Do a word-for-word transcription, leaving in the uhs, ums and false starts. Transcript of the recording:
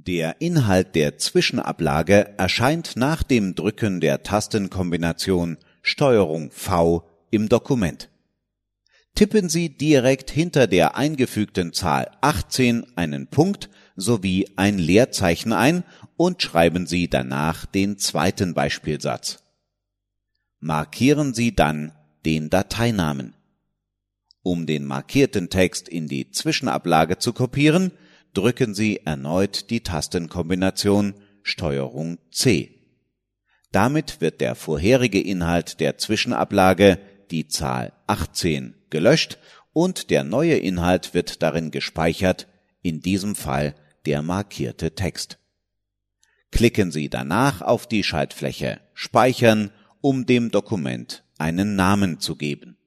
Der Inhalt der Zwischenablage erscheint nach dem Drücken der Tastenkombination Steuerung V im Dokument. Tippen Sie direkt hinter der eingefügten Zahl achtzehn einen Punkt sowie ein Leerzeichen ein und schreiben Sie danach den zweiten Beispielsatz. Markieren Sie dann den Dateinamen. Um den markierten Text in die Zwischenablage zu kopieren, drücken Sie erneut die Tastenkombination Steuerung C. Damit wird der vorherige Inhalt der Zwischenablage, die Zahl achtzehn, gelöscht und der neue Inhalt wird darin gespeichert, in diesem Fall der markierte Text. Klicken Sie danach auf die Schaltfläche Speichern, um dem Dokument einen Namen zu geben.